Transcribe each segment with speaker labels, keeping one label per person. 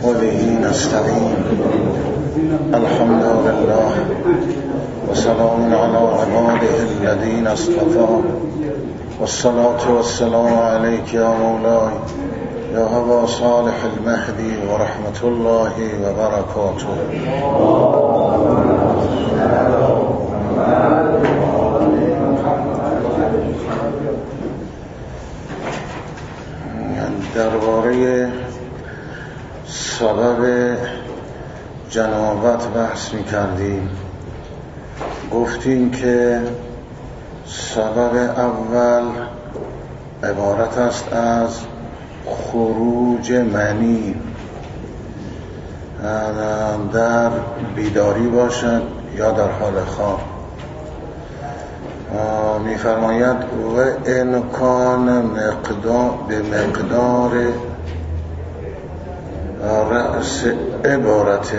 Speaker 1: وبه نستعين. الحمد لله وسلام على عباده الذين اصطفى، والصلاة والسلام عليك يا مولاي يا أبا صالح المهدي ورحمة الله وبركاته. درباره سبب جنابت بحث می‌کردیم. گفتیم که سبب اول عبارت است از خروج منی، در بیداری باشد یا در حال خواب. می‌فرماید و امکان به مقدار رأس عبارت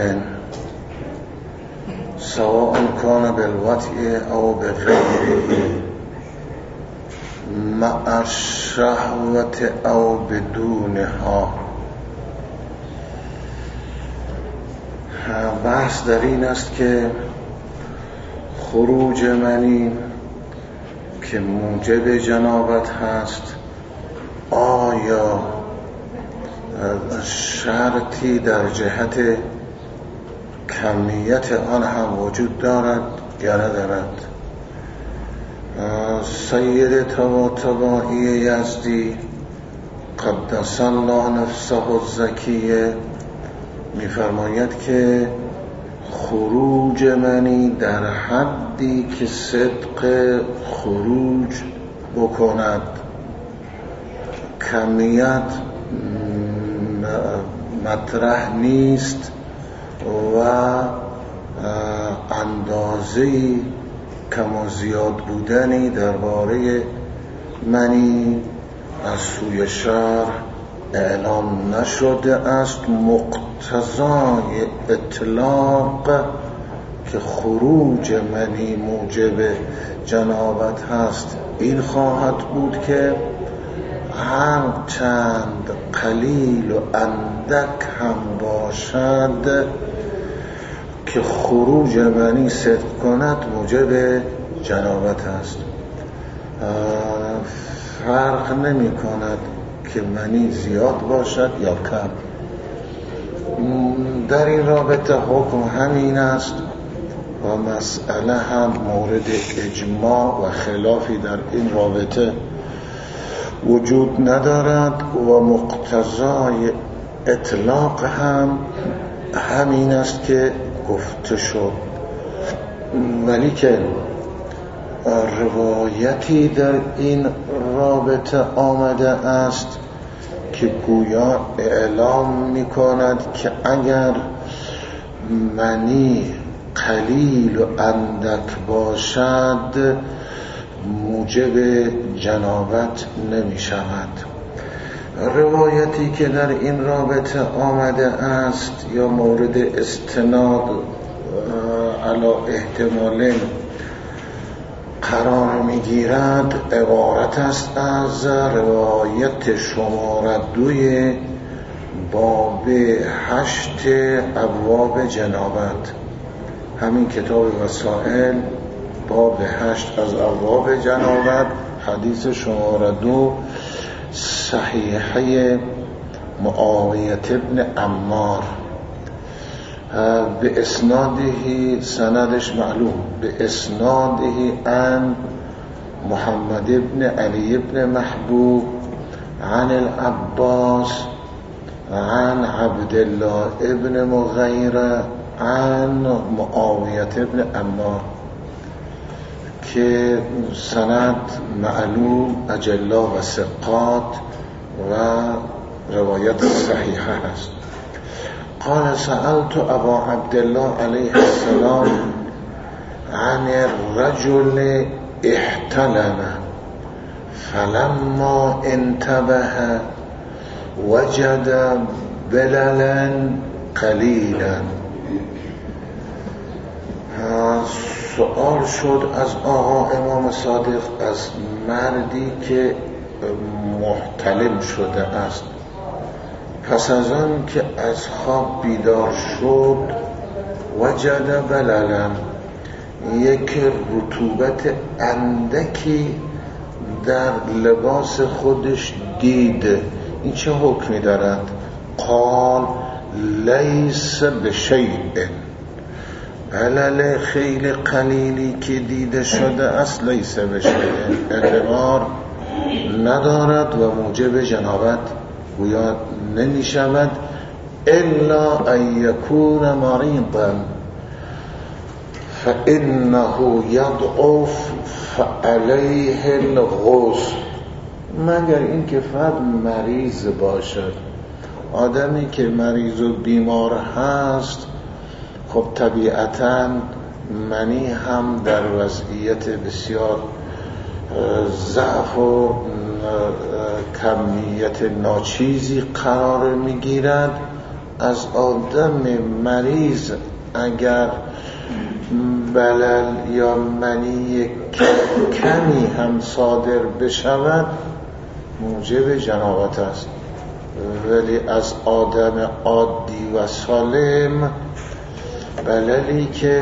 Speaker 1: سواء کان بالوطء او بغیره مع الشهوة او بدونها. بحث در این است که خروج منی که موجب جنابت هست، آیا شرطی در جهت کمیت آن هم وجود دارد یا ندارد؟ سید طباطبایی یزدی قدس الله نفسه الزکیه می‌فرماید که خروج منی در حدی که صدق خروج بکند، کمیت مطرح نیست و اندازه‌ای کم و زیاد بودنی درباره منی از سوی شرع اعلام نشده است. مقتضای اطلاق که خروج منی موجب جنابت هست این خواهد بود که هر چند قلیل و اندک هم باشد که خروج منی صدق کند موجب جنابت است. فرق نمی کند که منی زیاد باشد یا کم. در این رابطه حکم همین است و مسئله هم مورد اجماع و خلافی در این رابطه وجود ندارد و مقتضای اطلاق هم همین است که گفته شد. ولی که روایتی در این رابطه آمده است که گویا اعلام می کند که اگر منی قلیل و اندک باشد موجب جنابت نمی شود. روایتی که در این رابطه آمده است یا مورد استناد علی احتمال قرار می گیرد عبارت است از روایت شماره 2 باب 8 ابواب جنابت، همین کتاب وسائل باب 8 از ابواب جنابت، حدیث شماره 2 صحیحه معاویه ابن عمار به اسناده، سندش معلوم، به اسناده عن محمد ابن علی ابن محبوب عن العباس عن عبدالله ابن مغیره عن معاویه ابن عمار که سند معلوم اجلا و ثقات و روایت صحیحه است. قال سألت ابا عبدالله علیه السلام عن الرجل احتلم فلما انتبه وجد بللا قلیلا. سؤال شد از آقا امام صادق از مردی که محتلم شده است. پس از آن که از خواب بیدار شد وجد بللا، یک رطوبت اندکی در لباس خودش دید. این چه حکمی دارد؟ قال لیس بشیء، بلل خیلی قلیلی که دیده شده است لیس بشیء، اعتبار ندارد و موجب جنابت گویا نمی شود الا ان یکون مریضا فانه یضعف فعلیه الغسل، مگر این که فرد مریض باشد. آدمی که مریض و بیمار هست خب طبیعتاً منی هم در وضعیت بسیار ضعف و کمیت ناچیزی قرار میگیرد. از آدم مریض اگر بلل یا منی کمی هم صادر بشود موجب جنابت است، ولی از آدم عادی و سالم بللی که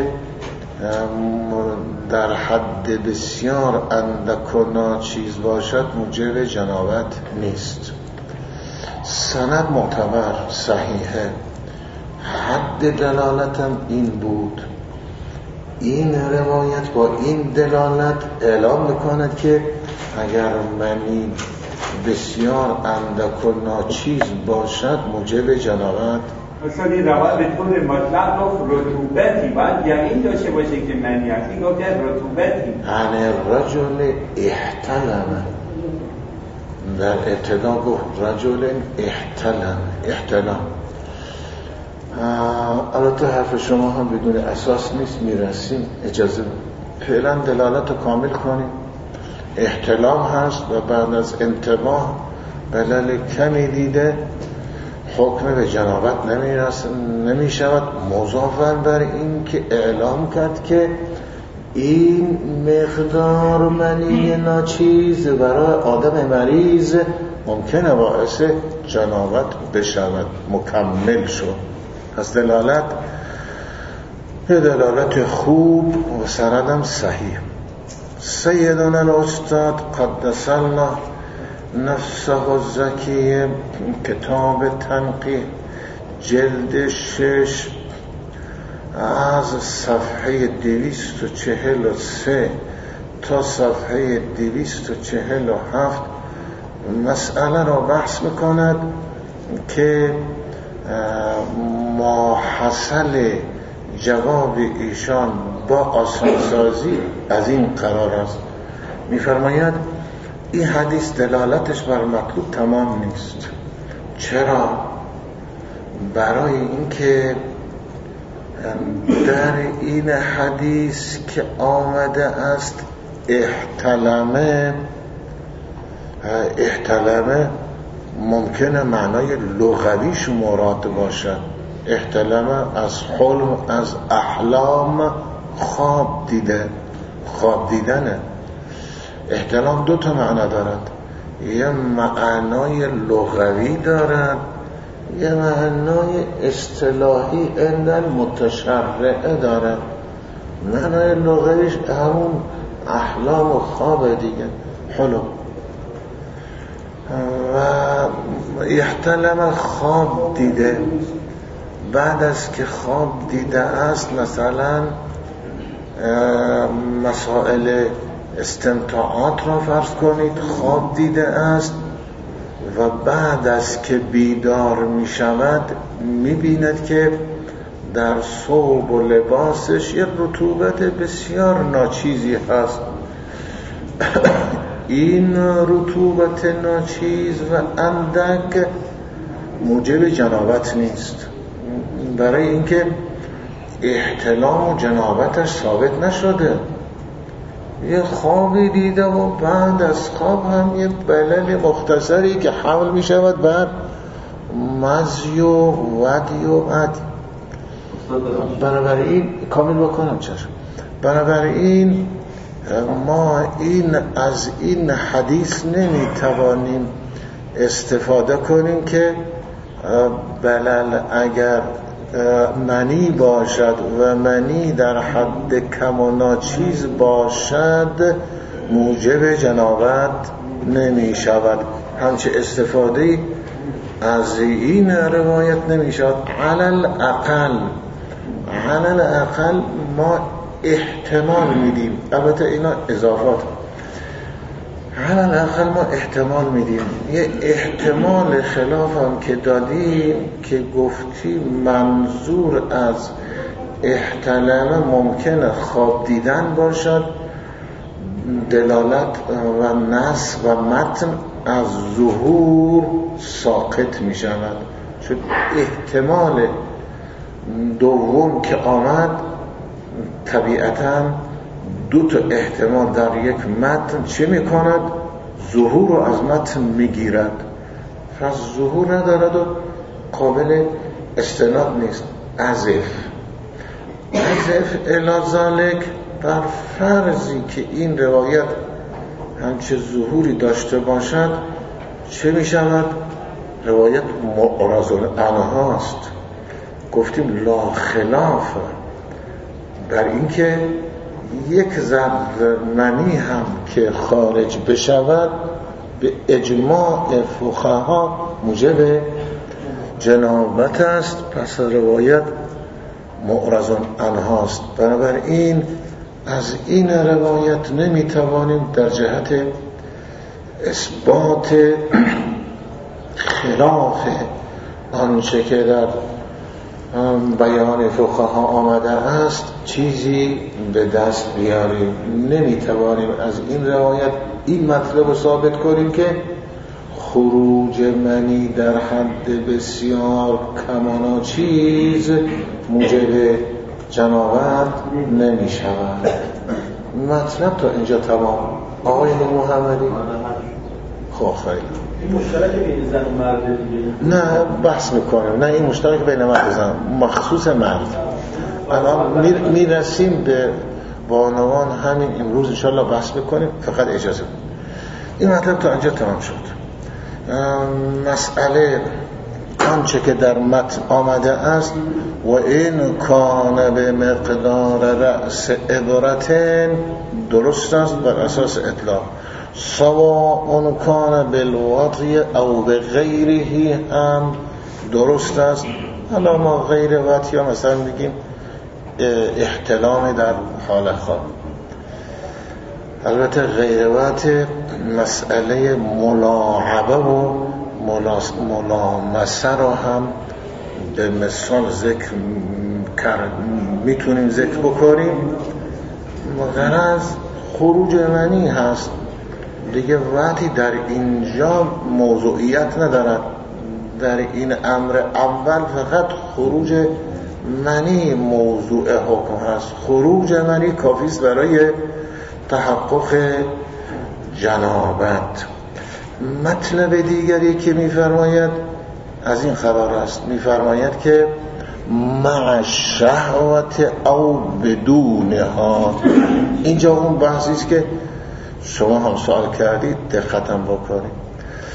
Speaker 1: در حد بسیار اندک و ناچیز باشد موجب جنابت نیست. سند معتبر صحیحه، حد دلالتم این بود. این روایت با این دلالت اعلام میکند که اگر منی بسیار اندک و ناچیز باشد موجب جنابت.
Speaker 2: مثلا این روایت به طور مطلق گفت رطوبتی باید یقین داشته باشه که منی هست، این گفت رطوبتی
Speaker 1: عن الرجل احتلم، در ابتدا گفت رجل احتلم. البته حرف شما هم بدون اساس نیست، میرسیم اجازه فعلا دلالت رو کامل کنیم. احتلام هست و بعد از انتباه بلل کمی دیده حکم به جنابت نمی شود، مضافاً بر این که اعلام کرد که این مقدار منی ناچیز برای آدم مریض ممکنه باعث جنابت بشود، مکمل شد. پس دلالت یه دلالت خوب و سندم صحیح. سیدنا الاستاد قدس الله نفسه الزکیه کتاب تنقیح جلد 6 از صفحه 243 تا صفحه 247 مسئله را بحث میکند که ماحصل جواب ایشان با آسانسازی از این قرار است. میفرماید این حدیث دلالتش بر مطلوب تمام نیست. چرا؟ برای اینکه در این حدیث که آمده است احتلمه ممکنه معنای لغویش مراد باشد. احتلمه از حلم، از احلام، خواب دیدنه. احتلام دو تا معنی دارد، یه معنای لغوی دارد، یه معنای اصطلاحی عند المتشرع دارد. معنای لغویش همون احلام و خواب دیگه، حلم. و احتلم خواب دیده، بعد از که خواب دیده است مثلا مسائل استمتاعات را فرض کنید، خواب دیده است و بعد از که بیدار می شود می بیند که در ثوب و لباسش یک رطوبت بسیار ناچیزی هست. این رطوبت ناچیز و اندک موجب جنابت نیست، برای اینکه احتلام و جنابتش ثابت نشده. یه خوابی دیده و بعد از خواب هم یه بلل مختصری که حمل می شود بر مزی و ودی و عدی. بنابراین کامل بکنم چشم. بنابراین ما از این حدیث نمی توانیم استفاده کنیم که بلل اگر منی باشد و منی در حد کم و ناچیز باشد موجب جنابت نمی شود. همچه استفاده از این روایت نمی شود. علل اقل ما احتمال میدیم، البته اینا اضافات، علل اقل ما احتمال میدیم. یه احتمال خلاف هم که دادیم که گفتی منظور از احتلام ممکنه خواب دیدن باشد، دلالت و نص و متن از ظهور ساقط می شود. چون احتمال دوم که آمد طبیعتاً دو تا احتمال در یک متن چه می کند؟ ظهور رو از متن می گیرد، پس ظهور ندارد و قابل استناد نیست. عزف الازالک بر فرضی که این روایت همچه ظهوری داشته باشد چه می شود؟ روایت معرض عنهاست. گفتیم لا خلاف بر اینکه یک ذره منی هم که خارج بشود به اجماع فقها موجب جنابت است، پس روایت معرض عنهاست. بنابراین از این روایت نمیتوانیم در جهت اثبات خلاف آنچه که در بیان فقها آمده است چیزی به دست بیاریم. نمیتوانیم از این روایت این مطلب رو ثابت کنیم که خروج منی در حد بسیار کمانا چیز موجب جنابت نمی شود. مطلب تا اینجا تمام. آقای محمدی خب خیلی
Speaker 3: این مشترک بین زن و مرد دیگه؟
Speaker 1: نه بحث میکنیم، نه این مشترک بین مرد و زن، مخصوص مرد. الان میرسیم به بانوان همین امروز انشاءالله بحث بکنیم، فقط اجازه. این مطلب تا اینجا تمام شد. مسئله آنچه که در متن آمده است و این کان به مقدار رأس عبرتین درست است بر اساس اطلاق، سواء کان بالوضع او به غیره هم درست است. حالا ما غیر وضع یا مثلا میگیم احتلام در حال خواب. البته غیر وضع مسئله ملاعبه و ملامسه رو هم به مثال ذکر میتونیم ذکر بکنیم. غرض خروج منی هست دیگه، وقتی در اینجا موضوعیت ندارد. در این امر اول فقط خروج منی موضوع حکم هست. خروج منی کافیست برای تحقق جنابت. مطلب دیگری که میفرماید از این خبر است، میفرماید که مع شهوت او بدونها. اینجا اون بحثی است که شما هم سوال کردید، دقتم بکنید.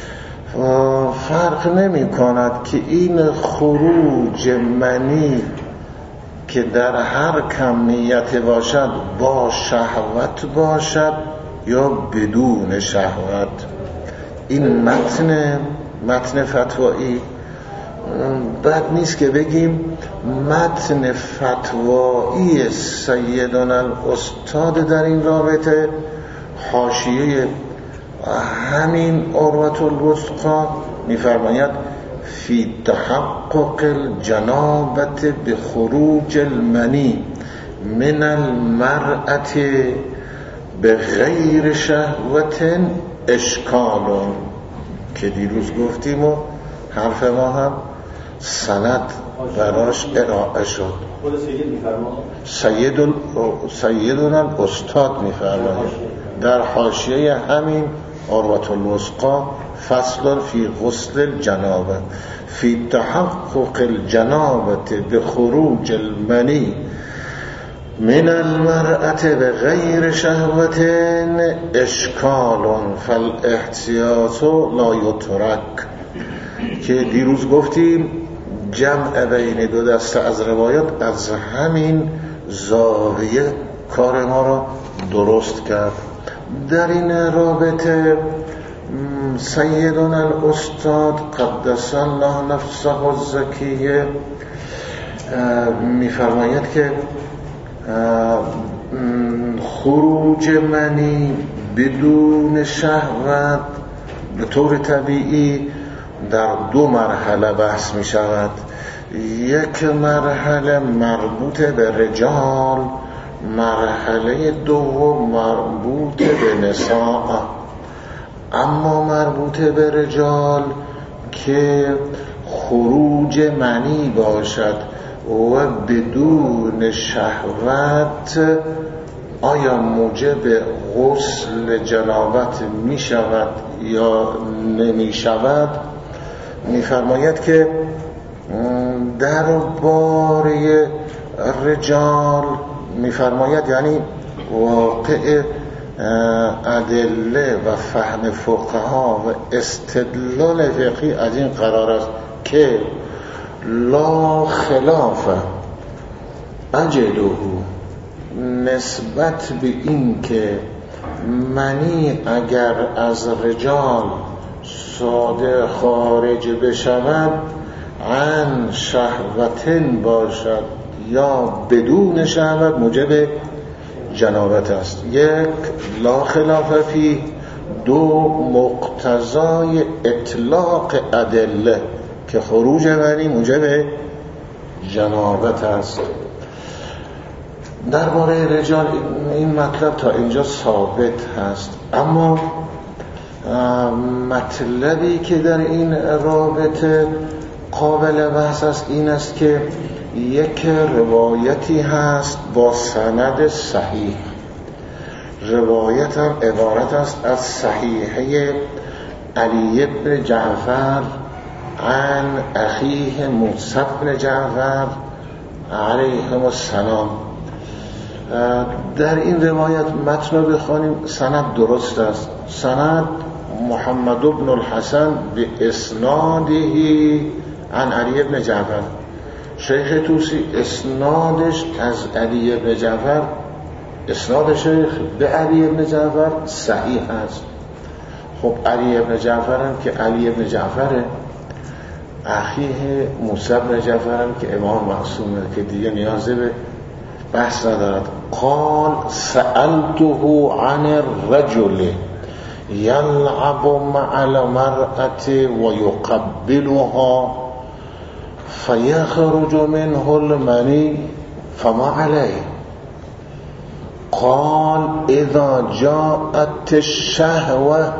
Speaker 1: فرق نمی کند که این خروج منی که در هر کمیت باشد با شهوت باشد یا بدون شهوت. این متن فتوایی بد نیست که بگیم متن فتوایی سیدنا الاستاد در این رابطه حاشیه همین عروة الوثقی میفرماید فی تحقق الجنابت بخروج المنی من المرأة بغیر شهوت اشکال، که دیروز گفتیم و حرف ما هم سند براش ارائه شد.
Speaker 3: خود سید میفرماید،
Speaker 1: سیدنا الاستاد میفرماید در حاشیه همین عروة الوثقی فصل فی غسل الجنابه فی تحقق الجنابه بخروج المنی من المرأة بغیر شهوت اشکال فالاحتیاط لا یترک. که دیروز گفتیم جمع بین دو دسته از روایات از همین زاویه کار ما را درست کرد. در این رابطه سیدنا الاستاد قدس الله نفسه الزکیه میفرماید که خروج منی بدون شهوت به طور طبیعی در دو مرحله بحث می شود. یک مرحله مربوط به رجال، مرحله دوم مربوط به نساء. اما مربوط به رجال که خروج منی باشد و بدون شهوت آیا موجب غسل جنابت می شود یا نمی شود؟ می فرماید که در باره رجال می فرماید یعنی واقع ادله و فهم فقها و استدلال فقهی از این قرار است که لا خلاف اجده نسبت به این که منی اگر از رجال ساده خارج بشود عن شهوتن باشد یا بدون شهوت موجب جنابت است. یک لا خلاف فی، دو مقتضای اطلاق ادله که خروج منی موجب جنابت است. درباره رجال این مطلب تا اینجا ثابت هست، اما مطلبی که در این رابطه قابل بحث است این است که یک روایتی هست با سند صحیح. روایت هم عبارت است از صحیحه علی بن جعفر عن اخیه موسی بن جعفر علیهم السلام. در این روایت متن بخوانیم سند درست است. سند محمد بن الحسن به اسناده عن علی بن جعفر. شیخ توسی اسنادش از علی بن جعفر، اسناد شیخ به علی بن جعفر صحیح است. خب علی بن جعفر هم که علی بن جعفر اخیه موسی بن جعفر هم که امام معصومه که دیگه نیازی به بحث ندارد. قال سألته عن الرجل يلعب مع المرأة ويقبلها فيخرج منه المني فما عليه؟ قال إذا جاءت الشهوة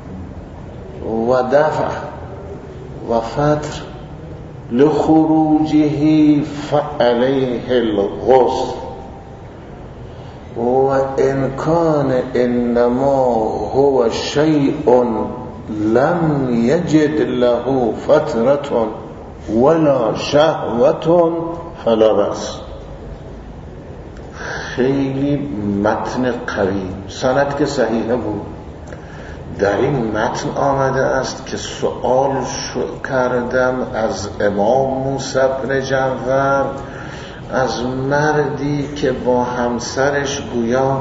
Speaker 1: ودفع وفتر لخروجه فعليه الغسل وإن كان إنما هو شيء لم يجد له فترة ولا شهوة فلا بأس. خیلی متن قوی، سند که صحیحه بود. در این متن آمده است که سؤال کردم از امام موسی بن جعفر از مردی که با همسرش گویا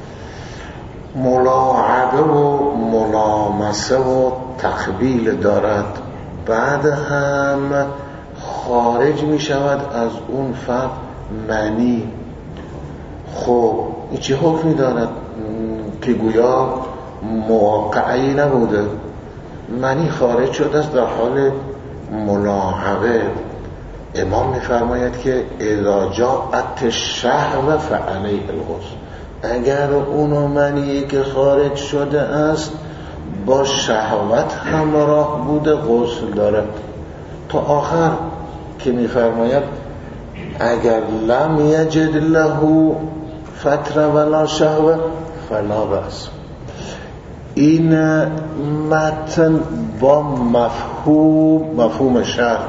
Speaker 1: ملاعبه و ملامسه و تقبیل دارد، بعد هم خارج می شود از اون فرد منی. خب این چه حکمی دارد که گویا موقعی نبوده، منی خارج شده است در حال ملاعبه؟ امام می‌فرماید که اذا جاءت الشهوة فعليه الغسل. اگر اونو منی که خارج شده است با شهوت همراه بوده غسل دارد تا آخر که می‌فرماید اگر لم یجد له فتره ولا شهوه فلا بأس. این متن با مفهوم شرط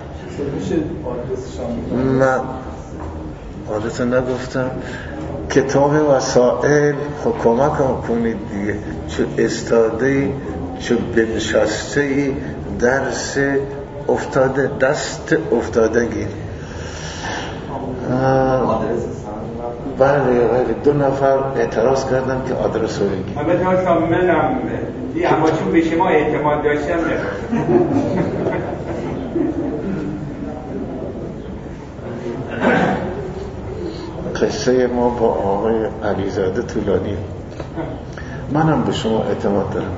Speaker 1: من عادت نگفتم کتاب وسائل خب کمک کنید دیگه، چه استادهی چه بنشستهی درس افتاده دست افتادگی. بله 2 نفر اعتراض کردن که آدرس رو بگی.
Speaker 2: البته منم اما چون به شما اعتماد داشتم
Speaker 1: قصه ما با آقای علیزاده طولانی. منم به شما اعتماد دارم.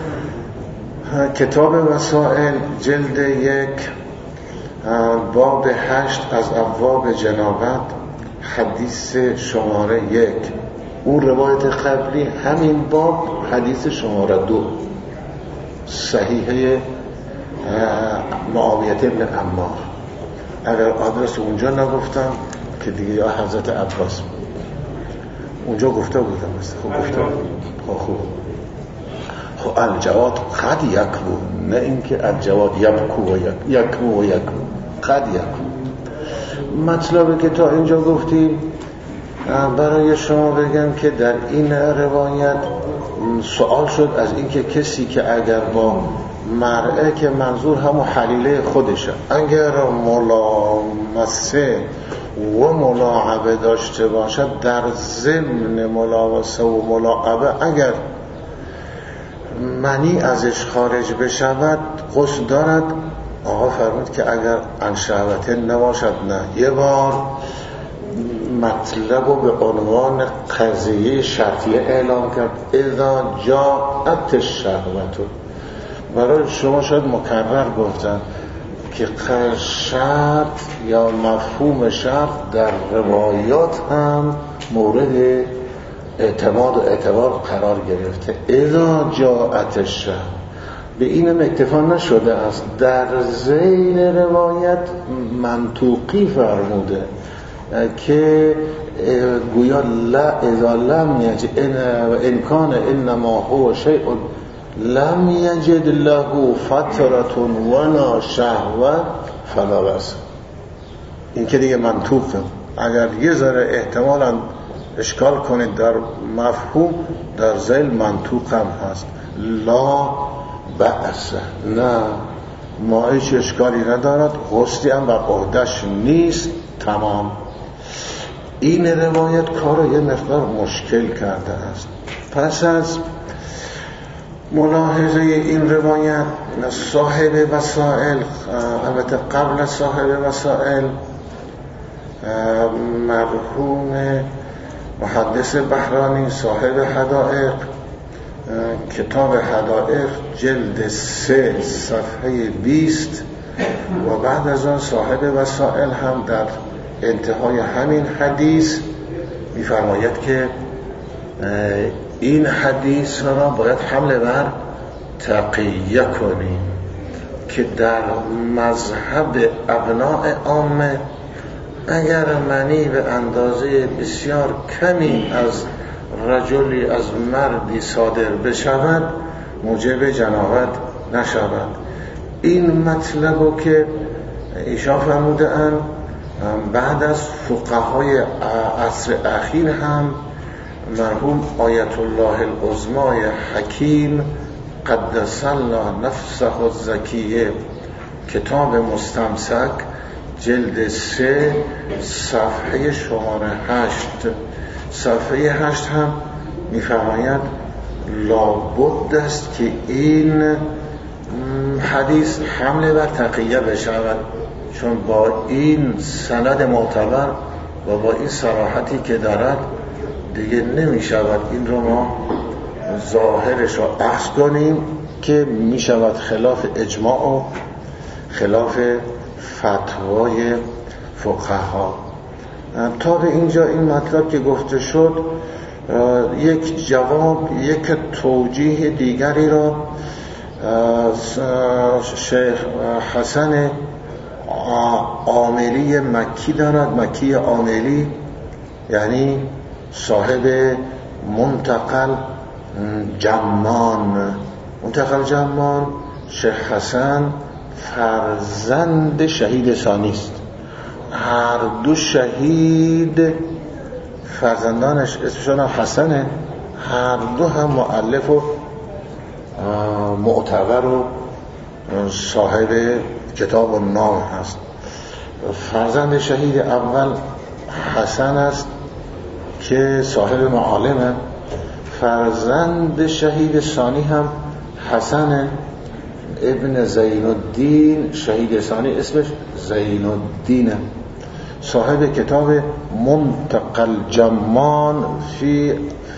Speaker 1: کتاب وسائل جلد 1 باب 8 از ابواب جنابت حدیث شماره 1. اون روایت قبلی همین باب حدیث شماره 2 صحیحه معاویه بن عمار. اگر آدرس اونجا نگفتم که دیگه یا حضرت عباس اونجا گفته بودم. خب گفته خوب. خب الجواد قد یکو، نه اینکه الجواد یکو قد یکو. مطلبی که تا اینجا گفتیم برای شما بگم که در این روایت سوال شد از اینکه کسی که اگر با مرعه که منظور همون حلیله خودشه اگر ملامسه و ملاعبه داشته باشد در ضمن ملامسه و ملاعبه اگر منی ازش خارج بشود غسل دارد. آقا فرمود که اگر عن شهوته نباشد نه. یه بار مطلب رو به عنوان قضیه شرطیه اعلام کرد اذا جاءت الشهوة. برای شما شاید مکرر گفتن که شرط یا مفهوم شرط در روایات هم مورد اعتماد و اعتبار قرار گرفته. اذا جاءت الشهوة به اینم اکتفا نشده است، در ذیل روایت منطوقی فرموده که گویا لا اذا لم یجد امکان انما هو شیء لم یجد له فترة ولا شهوة فلا بأس. این که دیگه منطوقه. اگر یه ذره احتمالاً اشکال کنید در مفهوم در ذیل منطوق هم هست. لا بأس، نه ما هیچ اشکالی ندارد، غسلی هم بر عهده‌اش نیست، تمام. این روایت کار یه مقدار مشکل کرده است. پس از ملاحظه این روایت صاحب وسائل، البته قبل صاحب وسائل مرحوم محدث بحرانی صاحب حدائق، کتاب حدائق جلد 3 صفحه 20 و بعد از آن صاحب وسائل هم در انتهای همین حدیث می‌فرماید که این حدیث را باید حمل بر تقیه کنیم که در مذهب ابناء عامه اگر منی به اندازه بسیار کمی از رجلی از مردی صادر بشود موجب جنابت نشود. این مطلبو که ایشان فرموده اند بعد از فقهای عصر اخیر هم مرحوم آیت الله العظمای حکیم قدس الله نفسه الزکیه کتاب مستمسک جلد 3 صفحه شماره 8 صفحه 8 هم می‌فرماید لابد است که این حدیث حمله بر تقیه بشود، چون با این سند معتبر و با این صراحتی که دارد دیگه نمی شود این رو ما ظاهرش رو اخذ کنیم که می شود خلاف اجماع و خلاف فتوای فقها. تا به اینجا این مطلب که گفته شد یک جواب، یک توجیه دیگری را شیخ حسن عاملی مکی دارد. مکی عاملی یعنی صاحب منتقل جمان. منتقل جمان شیخ حسن فرزند شهید ثانی است. هر دو شهید فرزندانش اسمشون حسنه، هر دو هم مؤلف و معتبر و صاحب کتاب النام هست. فرزند شهید اول حسن است که صاحب معالمه. فرزند شهید ثانی هم حسن ابن زین الدین، شهید ثانی اسمش زین الدینه، صاحب کتاب منتقى الجمان فی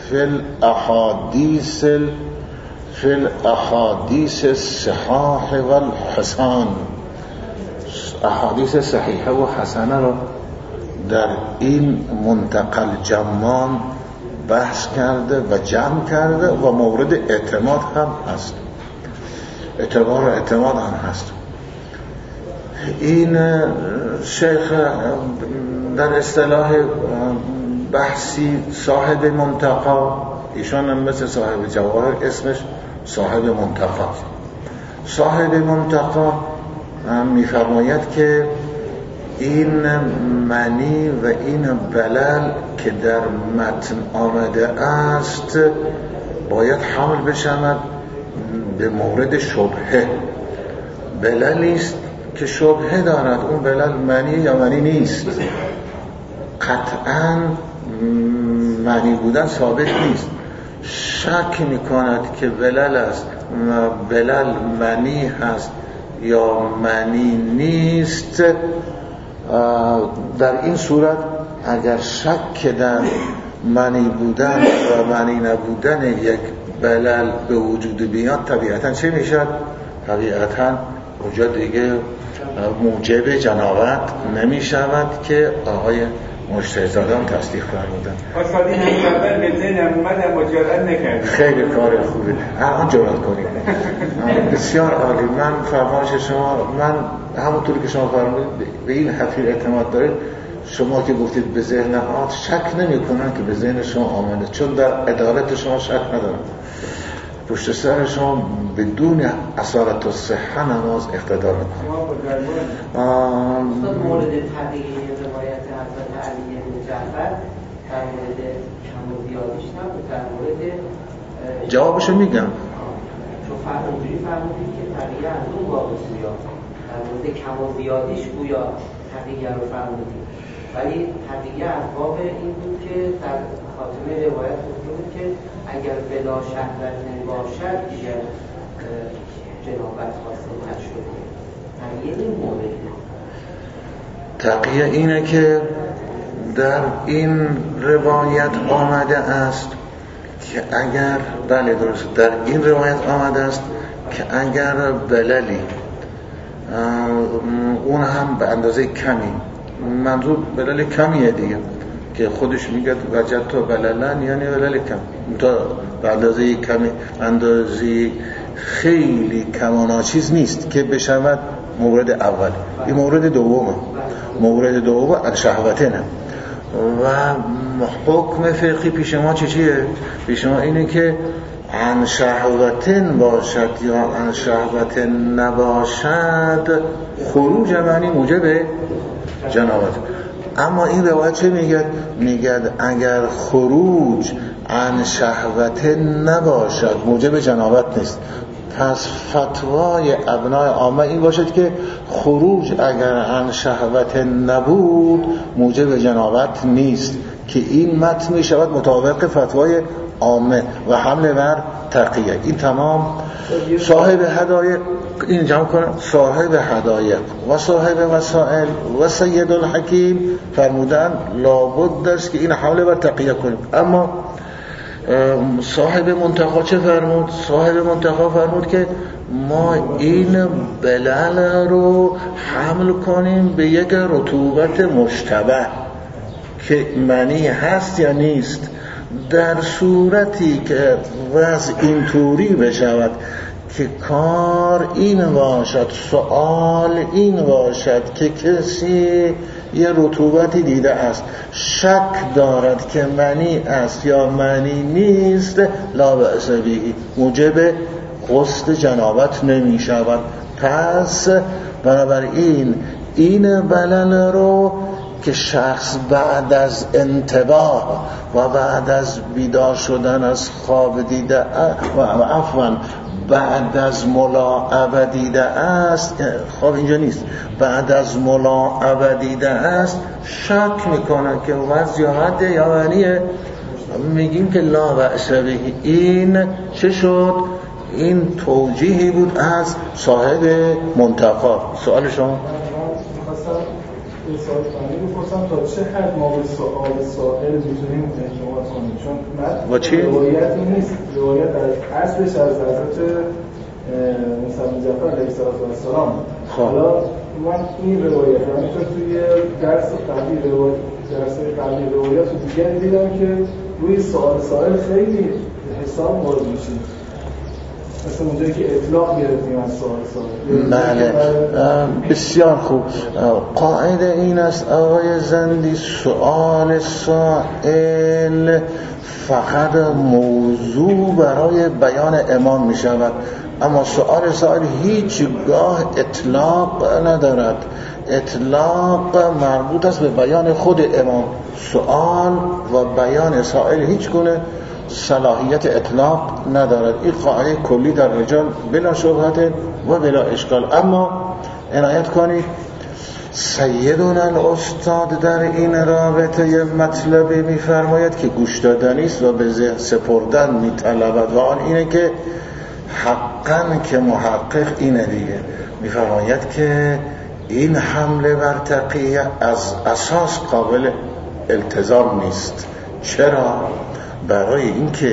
Speaker 1: الاحادیث الصحاح والحسان. احادیث صحیحه و حسنه رو در این منتقى الجمان بحث کرده و جمع کرده و مورد اعتماد هم هست، اعتبار و اعتماد هم هست. این شیخ در اصطلاح بحثی صاحب منتقى، ایشان هم مثل صاحب جواهر اسمش صاحب منتقى. صاحب منتقى میفرماید که این معنی و این بلل که در متن آمده است باید حمل بشود به مورد شبهه. بللی است که شبهه دارد، اون بلل معنی یا معنی نیست، قطعاً معنی بودن ثابت نیست. شک میکند که بلل است، بلل معنی هست یا معنی نیست. در این صورت اگر شک در معنی بودن و معنی نبودن یک بلل به وجود بیاد، طبیعتاً چه میشد؟ طبیعتاً اونجا دیگه موجب جنابت نمی شود که آقای مجتهدزادان تصدیق فرمودن.
Speaker 2: آسادی همین‌قدر به ذهنم اومد اما جرأت نکردم.
Speaker 1: خیلی کار خوبه، الان جرأت کنید. بسیار عالی. من فرمایش شما، من همونطور که شما فرمودید به این حفیر اعتماد دارید. شما که گفتید به ذهن آمد، شک نمی کنن که به ذهن شما آمده، چون در عدالت شما شک ندارم. پشت سر شما بدون اصالت و صحه نماز اقتدار میکنه.
Speaker 4: مورد تغییر روایت حضرت علی بن جعفر در مورد کم و زیادیش نبود، در مورد
Speaker 1: جوابشو میگم.
Speaker 4: چون اونجوری فرمودید که تغییر از اون باب سویا، در مورد کم و زیادیش گویا تغییر رو فرمودید، ولی تغییر از باب این بود که در خاتمه روایت بود که اگر بلا شهوت نباشد دیگر جنابت حاصل نشده. تغییر این مورد
Speaker 1: تقیه اینه که در این روایت آمده است که اگر، بله درست، در این روایت آمده است که اگر بللی، اون هم به اندازه کمی، منظور بلل کمیه دیگه که خودش میگه وجد تو بللن، یعنی بلل کم، تا به اندازه کمی، اندازه خیلی کماناچیز نیست که بشود مورد اول. این مورد دومه، مورد دومه الشهوتنه. و حکم فقهی پیش ما چیه؟ پیش ما اینه که عن شهوتن باشد یا عن شهوتن نباشد، خروج معنی موجب جنابت. اما این روایت چه میگه؟ میگه اگر خروج عن شهوتن نباشد موجب جنابت نیست. پس فتوای ابنای عامه این باشد که خروج اگر عن شهوت نبود موجب جنابت نیست، که این متن می شود مطابق فتوای عامه و حمل بر تقیه. این تمام. صاحب هدایق، این جمع کنم، صاحب هدایق و صاحب وسائل و سید الحکیم فرمودن لابد است که این حمل بر تقیه کنیم. اما صاحب منتقا چه فرمود؟ صاحب منتقا فرمود که ما این بلل رو حمل کنیم به یک رطوبت مشتبه که معنی هست یا نیست. در صورتی که وضع اینطوری بشود که کار این باشد، سوال این باشد که کسی یه رطوبتی دیده است، شک دارد که معنی است یا معنی نیست، لا بأس به، موجب غسل جنابت نمی شود. پس بنابراین این بلل رو که شخص بعد از انتباه و بعد از بیدار شدن از خواب دیده و عفوا بعد از ملاعبه دیده است، خب اینجا نیست، بعد از ملاعبه دیده است، شک میکنه که وضع یا حد یعنیه، میگیم که لا بأس به. این چه شد؟ این توجیهی بود از صاحب منتقا. سوال شما؟
Speaker 5: این سوال کنیم بپرسم تا چه حد ما به سوال سائل میتونیم اعتماد کنیم، چون
Speaker 1: با چی؟
Speaker 5: روایتی نیست، روایت از اصلش از حضرت موسی جعفر علیه السلام. حالا من این روایت رو همینطور توی درس قبلی روایت دیگری دیدم که روی سوال سائل خیلی حساب وارد میشیم، مثل اونجایی که اطلاق گرفتیم از سوال.
Speaker 1: بله، بسیار خوب. قاعده این است آقای زندی، سوال سائل فقط موضوع برای بیان امام می شود، اما سوال سائل هیچگاه اطلاق ندارد. اطلاق مربوط است به بیان خود امام. سوال و بیان سائل هیچ گونه صلاحیت اطلاق ندارد. این قاعده کلی در رجال بلا شبهت و بلا اشکال. اما عنایت کنید سیدنا الاستاد در این رابطه مطلبی میفرماید که گوش دادنی است و به ذهن سپردن میطلبد، و آن اینه که حقا که محقق اینه دیگه، میفرماید که این حمله بر تقیه از اساس قابل التزام نیست. چرا؟ برای اینکه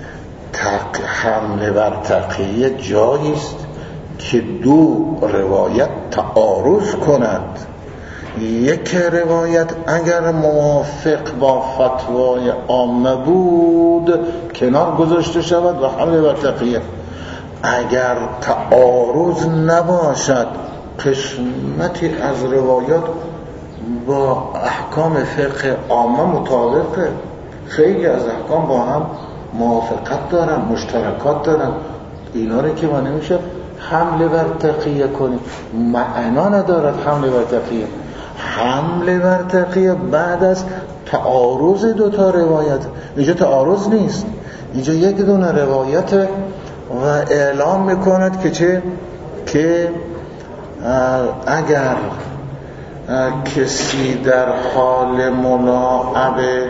Speaker 1: حمله بر تقیه جایی است که دو روایت تعارض کند. یک روایت اگر موافق با فتوای عامه بود کنار گذاشته شود و حمله بر تقیه، اگر تعارض نباشد قسمتی از روایات با احکام فقه عامه مطابقه، خیلی از احکام با هم موافقت دارن، مشترکات دارن، اینا رو که ما نمیشه حمله بر تقیه کنیم، معنا ندارد حمله بر تقیه. حمله بر تقیه بعد از تعارض دوتا روایت، اینجا تعارض نیست، اینجا یک دونه روایت و اعلام میکند که چه؟ که اگر کسی در حال ملاعبه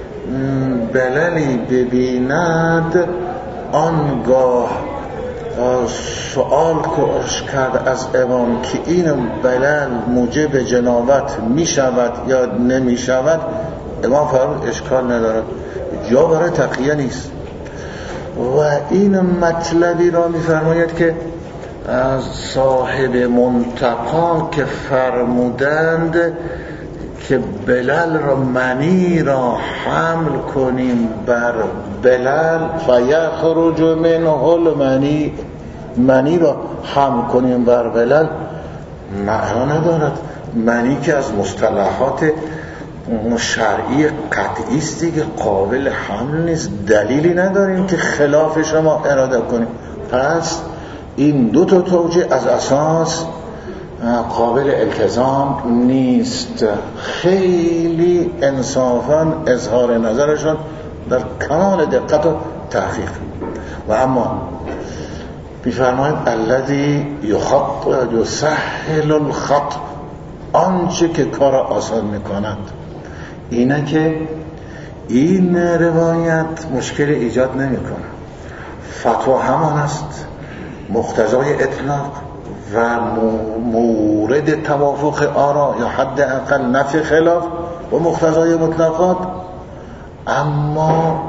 Speaker 1: بللی ببیند آنگاه سوال کرد از امام که این بلل موجب جنابت می شود یا نمی شود، امام فرمود اشکال ندارد، جا برای تقیه نیست. و این مطلبی را می فرماید که از صاحب منتقا که فرمودند که بلل را منی را حمل کنیم بر بلل فیخرج منه المنی، منی را حمل کنیم بر بلل معنا ندارد. منی که از مصطلحات شرعی قطعی است دیگه، قابل حمل نیست، دلیلی نداریم که خلاف شما اراده کنیم. پس این دو تا توجیه از اساس قابل التزام نیست. خیلی انصافاً اظهار نظرشون در کمال دقت و تحقیق. و اما می‌فرماید الذی یسهل الخط، آنچه که کار آسان می‌کند اینه که این روایت مشکل ایجاد نمی‌کنه، فتوا همان است، مقتضای اطلاق و مورد توافق آرا یا حد اقل نفی خلاف و مقتضای مطلقات. اما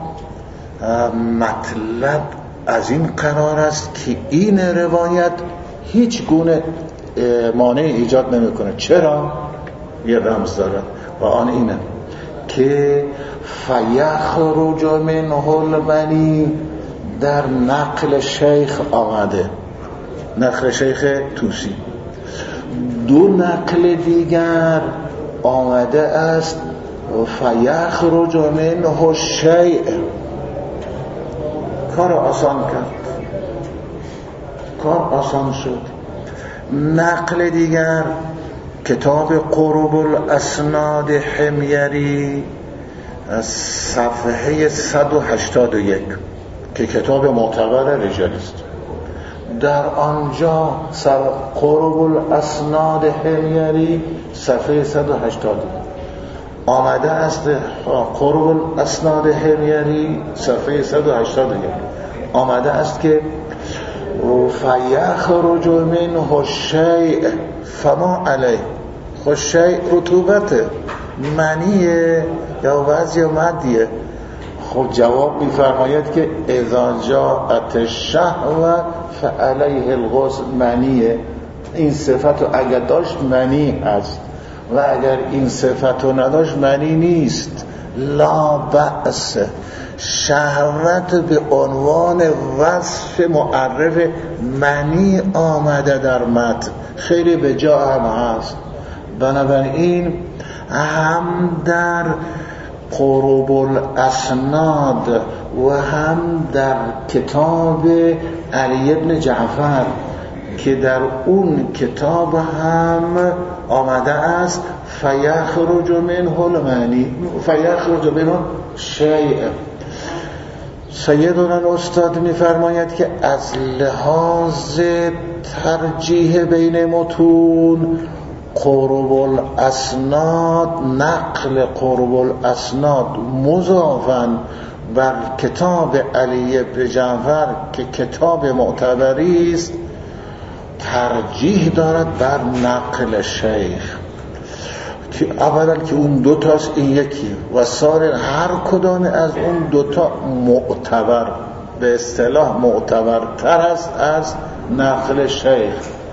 Speaker 1: مطلب از این قرار است که این روایت هیچ گونه مانع ایجاد نمیکنه. چرا؟ یه رمز داره و آن اینه که فیخرج منه المنی در نقل شیخ آمده، نقل شیخ توسی. دو نقل دیگر آمده است فیخرج منه الشیء، کار آسان کرد، کار آسان شد. نقل دیگر کتاب قرب الاسناد حمیری صفحه 181 که کتاب معتبر رجال است، در آنجا قرب الاسناد حمیری صفحه 180 آمده است. قرب الاسناد حمیری صفحه 181 آمده است که فیخرج منه الشیء فما علیه. خب شیء رطوبته، منیه یا وضع یا مدیه. خب جواب میفرماید که اذا جاءت الشهوه فعلیه الغسل، منیه. این صفت اگر داشت منی هست و اگر این صفت نداشت منی نیست. لا بأس. شهوت به عنوان وصف معرف منی آمده در متن، خیلی به جا هم هست. بنابراین هم در قرب الاسناد و هم در کتاب علی بن جعفر که در اون کتاب هم آمده است فیخرج منه المنی فیخرج منه شیء. سیدنا الاستاد میفرماید که از لحاظ ترجیح بین متون قرب الاسناد، نقل قرب الاسناد مضافاً بر کتاب علی بن جعفر که کتاب معتبری است ترجیح دارد بر نقل شیخ، که اولا که اون دوتاست این یکی و سار هر کدام از اون دوتا معتبر، به اصطلاح معتبرتر است از نقل شیخ.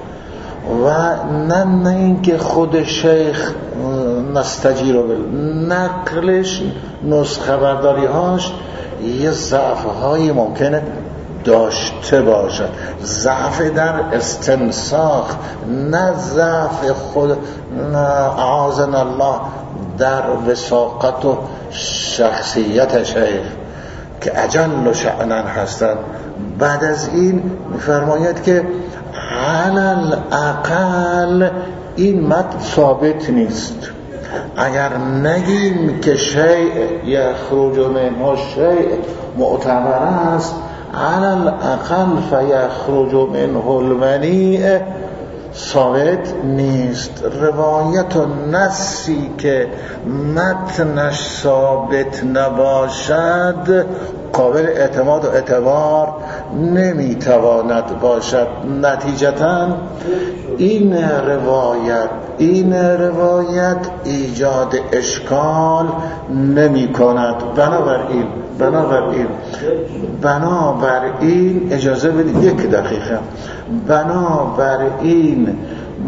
Speaker 1: و نه اینکه خود شیخ نستجیر بل، نقلش نسخه برداری هاش یه ضعف های ممکنه داشته باشد، ضعف در استنساخ، نه ضعف خود اعاذنا الله در وثاقت و شخصیت شیخ که اجل شأنا هستند. بعد از این میفرماید که علل اقل این متن ثابت نیست. اگر نگیم که شیء یخرج منه شیء معتبر است، علل اقل فیخرج منه المنی ثابت نیست. روایت و نصی که متنش ثابت نباشد قابل اعتماد و اعتبار نمیتواند باشد. نتیجتاً این روایت ایجاد اشکال نمی کند. بنابراین اجازه بدید یک دقیقه. بنابراین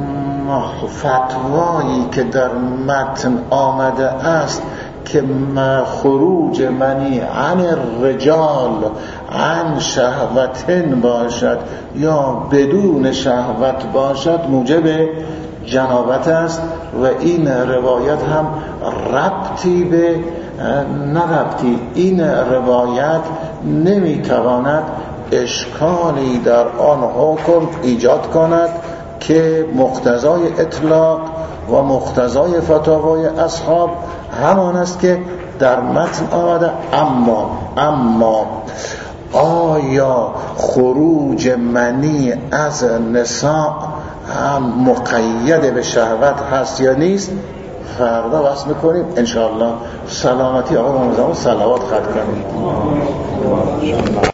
Speaker 1: فتوایی که در متن آمده است که خروج منی عن الرجال عن شهوتن باشد یا بدون شهوت باشد موجب جنابت است و این روایت هم این روایت نمیتواند اشکالی در آن حکم ایجاد کند که مقتضای اطلاق و مقتضای فتاوای اصحاب همان است که در متن آمده. اما آیا خروج منی از نساء هم مقید به شهوت هست یا نیست؟ فردا بحث میکنیم انشاءالله. سلامتی آقا رمضان صلوات خط کنید.